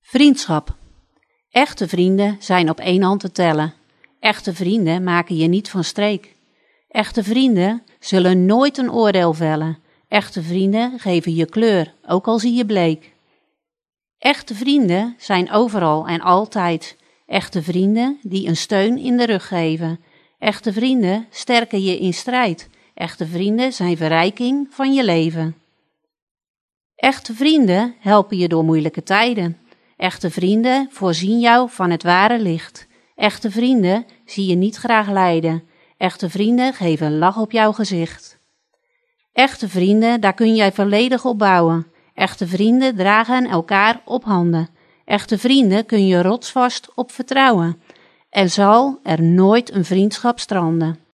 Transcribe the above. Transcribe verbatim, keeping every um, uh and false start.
Vriendschap. Echte vrienden zijn op één hand te tellen. Echte vrienden maken je niet van streek. Echte vrienden zullen nooit een oordeel vellen. Echte vrienden geven je kleur, ook al zie je bleek. Echte vrienden zijn overal en altijd. Echte vrienden die een steun in de rug geven. Echte vrienden sterken je in strijd. Echte vrienden zijn verrijking van je leven. Echte vrienden helpen je door moeilijke tijden. Echte vrienden voorzien jou van het ware licht. Echte vrienden zie je niet graag lijden. Echte vrienden geven een lach op jouw gezicht. Echte vrienden, daar kun jij volledig op bouwen. Echte vrienden dragen elkaar op handen. Echte vrienden kun je rotsvast op vertrouwen. Er zal er nooit een vriendschap stranden.